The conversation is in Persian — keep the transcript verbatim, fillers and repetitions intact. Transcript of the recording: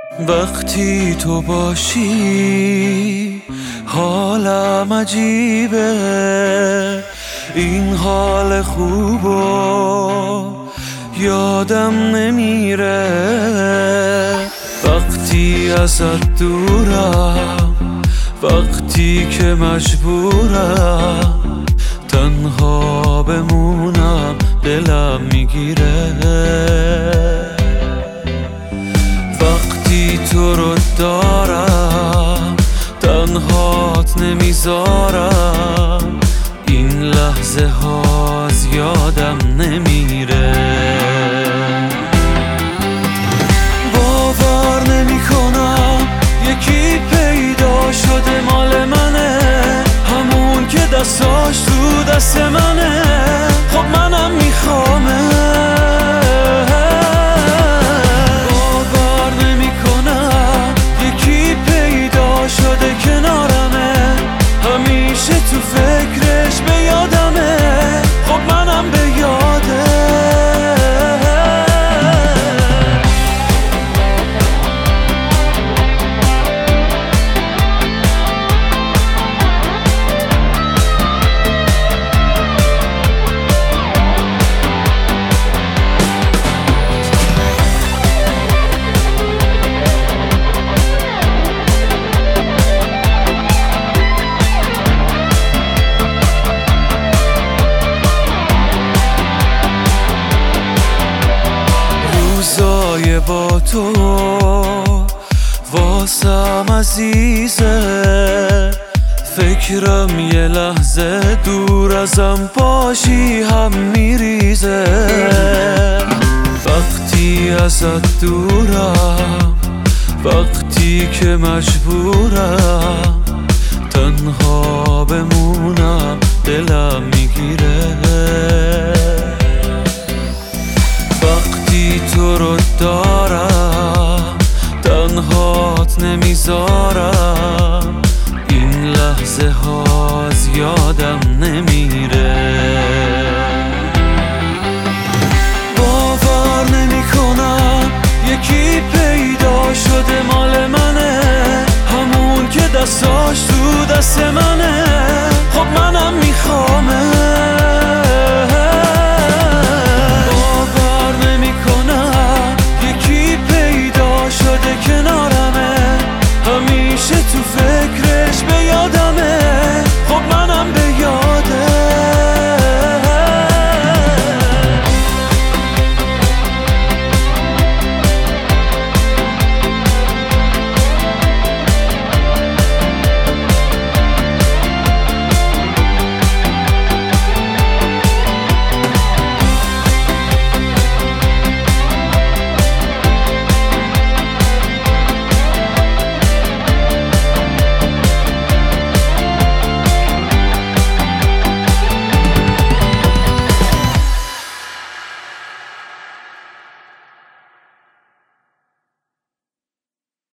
وقتی تو باشی حالم عجیبه، این حال خوبو یادم نمیره. وقتی ازت دورم، وقتی که مجبورم تنها بمونم، دلم میگیره. وقتی تو رو دارم تنهات نمیذارم، این لحظه ها از یادم نمیره. باور نمی کنم یکی پیدا شده مال منه، همون که دستاش تو دست منه. خب منم میخوامه. باور نمی کنم یکی پیدا شده کنارمه، همیشه تو فکرش به یادمه. خب منم به یاده. روزای با تو واسم عزیزه، فکرم یه لحظه دور ازم باشی هم میریزه. وقتی ازت دورم، وقتی که مجبورم تنها بمونم، دلم میگیره. وقتی تو رو دارم تنهات نمیذارم، این لحظه ها از یادم نمیره. باور نمی کنم یکی پیدا شده مال منه، همون که دستاش تو دست من